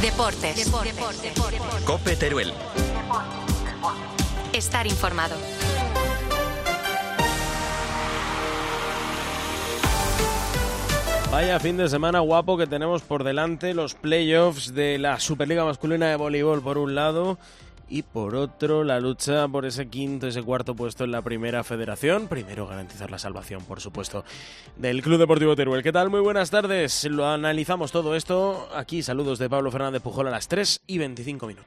Deportes. COPE Teruel. Estar informado. Vaya fin de semana guapo que tenemos por delante, los playoffs de la Superliga Masculina de Voleibol por un lado y por otro la lucha por ese quinto y ese cuarto puesto en la primera federación. Primero garantizar la salvación, por supuesto, del Club Deportivo Teruel. ¿Qué tal? Muy buenas tardes. Lo analizamos todo esto. Aquí saludos de Pablo Fernández Pujol a las 3:25.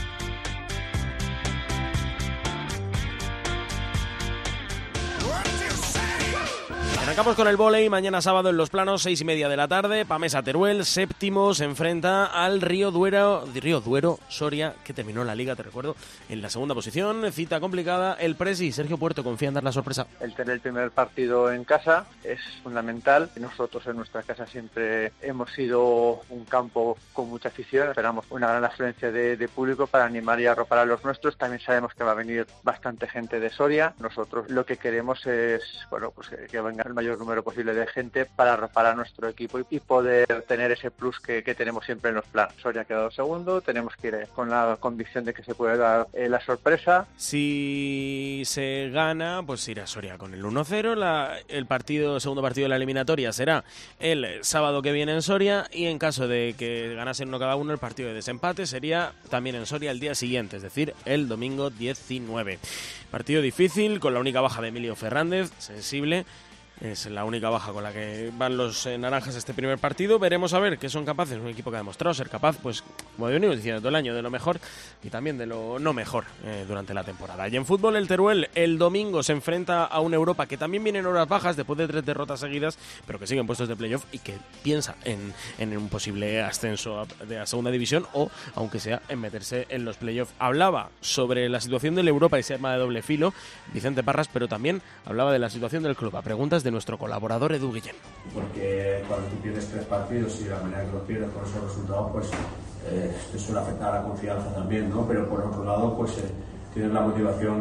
Arrancamos con el vóley, mañana sábado en Los Planos, 6:30 de la tarde, Pamesa Teruel, séptimo, se enfrenta al Río Duero Soria, que terminó la liga, te recuerdo, en la segunda posición. Cita complicada, el Presi, Sergio Puerto, confía en dar la sorpresa. El tener el primer partido en casa es fundamental. Nosotros en nuestra casa siempre hemos sido un campo con mucha afición, esperamos una gran afluencia de público para animar y arropar a los nuestros. También sabemos que va a venir bastante gente de Soria. Nosotros lo que queremos es, que venga el mayor número posible de gente para arropar a nuestro equipo y poder tener ese plus que tenemos siempre en los planos. Soria ha quedado segundo, tenemos que ir con la convicción de que se puede dar la sorpresa. Si se gana, pues irá Soria con el 1-0. El segundo partido de la eliminatoria será el sábado que viene en Soria, y en caso de que ganasen uno cada uno, el partido de desempate sería también en Soria el día siguiente, es decir, el domingo 19. Partido difícil, con la única baja de Emilio Fernández, sensible. Es la única baja con la que van los naranjas este primer partido. Veremos a ver qué son capaces. Un equipo que ha demostrado ser capaz, pues como venimos diciendo todo el año, de lo mejor y también de lo no mejor durante la temporada. Y en fútbol, el Teruel el domingo se enfrenta a una Europa que también viene en horas bajas después de 3 derrotas seguidas, pero que sigue en puestos de playoff y que piensa en un posible ascenso de la segunda división, o aunque sea en meterse en los playoffs. Hablaba sobre la situación del Europa y ese arma de doble filo Vicente Parras, pero también hablaba de la situación del club a preguntas de nuestro colaborador Edu Guillén. Porque cuando tú pierdes 3 partidos y la manera que los pierdes con esos resultados, pues te suele afectar a la confianza también, ¿no? Pero por otro lado, pues tienes la motivación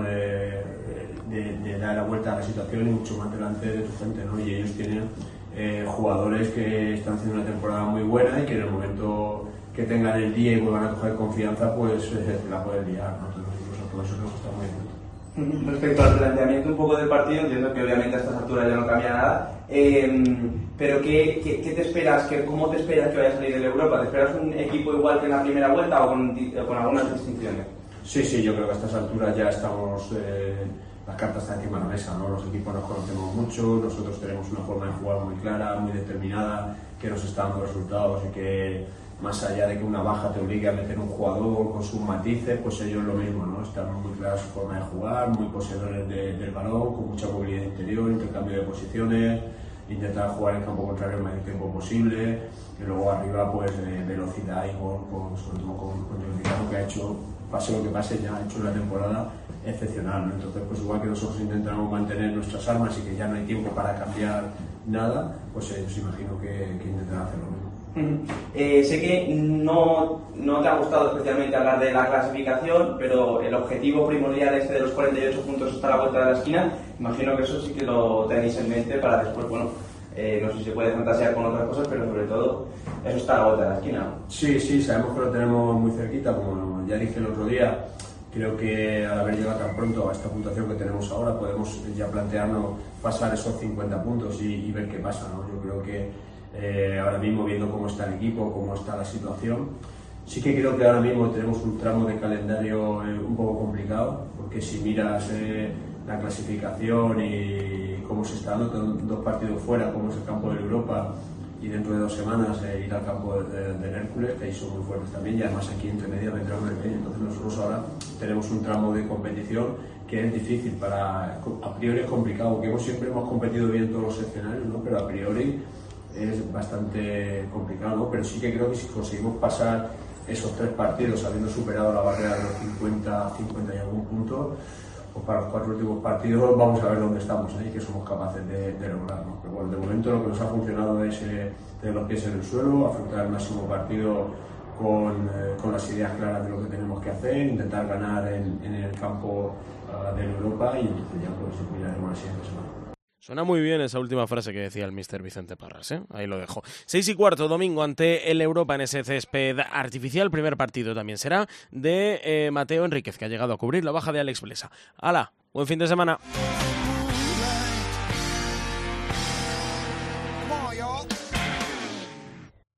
de dar la vuelta a la situación y mucho más delante de tu gente, ¿no? Y ellos tienen jugadores que están haciendo una temporada muy buena y que en el momento que tengan el día y vuelvan a coger confianza, pues la pueden liar, ¿no? Entonces, todo eso nos está muy bien. Respecto al planteamiento un poco del partido, entiendo que obviamente a estas alturas ya no cambia nada, pero ¿qué te esperas? ¿Cómo te esperas que vaya a salir de Europa? ¿Te esperas un equipo igual que en la primera vuelta o con algunas distinciones? Sí, yo creo que a estas alturas ya estamos, las cartas están encima de la mesa, ¿no? Los equipos nos conocemos mucho, nosotros tenemos una forma de jugar muy clara, muy determinada, que nos está dando resultados y que más allá de que una baja te obligue a meter un jugador con sus matices, pues ellos lo mismo, ¿no? Están muy claros su forma de jugar, muy poseedores del balón, con mucha movilidad interior, intercambio de posiciones, intentar jugar en campo contrario el mayor tiempo posible, y luego arriba pues velocidad y gol, sobre todo con Jordi, que ha hecho, pase lo que pase, ya ha hecho una temporada excepcional, ¿no? Entonces, pues igual que nosotros intentamos mantener nuestras armas y que ya no hay tiempo para cambiar nada, pues ellos imagino que intentarán hacer lo mismo. Sé que no te ha gustado especialmente hablar de la clasificación, pero el objetivo primordial de los 48 puntos está a la vuelta de la esquina. Imagino que eso sí que lo tenéis en mente para después, no sé si se puede fantasear con otras cosas, pero sobre todo eso está a la vuelta de la esquina, ¿no? Sí, sabemos que lo tenemos muy cerquita, como ya dije el otro día. Creo que al haber llegado tan pronto a esta puntuación que tenemos ahora, podemos ya plantearnos pasar esos 50 puntos y ver qué pasa, ¿no? Yo creo que ahora mismo, viendo cómo está el equipo, cómo está la situación, sí que creo que ahora mismo tenemos un tramo de calendario un poco complicado, porque si miras la clasificación y cómo se está dando, 2 partidos fuera, como es el campo de Europa, y dentro de 2 semanas ir al campo del Hércules, que ahí son muy fuertes también, y además aquí entre medias vendrá un pequeño. Entonces nosotros ahora tenemos un tramo de competición que es difícil, a priori es complicado, porque siempre hemos competido bien todos los escenarios, ¿no? Pero a priori es bastante complicado, ¿no? Pero sí que creo que si conseguimos pasar esos 3 partidos habiendo superado la barrera de los 50 y algún punto, pues para los 4 últimos partidos vamos a ver dónde estamos ahí, que somos capaces de lograr, ¿no? Pero bueno, de momento lo que nos ha funcionado es tener los pies en el suelo, afrontar el máximo partido con las ideas claras de lo que tenemos que hacer, intentar ganar en el campo de Europa, y entonces ya pues miraremos la siguiente semana. Suena muy bien esa última frase que decía el míster Vicente Parras, ¿eh? Ahí lo dejo. 6:15, domingo, ante el Europa en ese césped artificial. Primer partido también será de Mateo Enríquez, que ha llegado a cubrir la baja de Alex Blesa. ¡Hala! Buen fin de semana.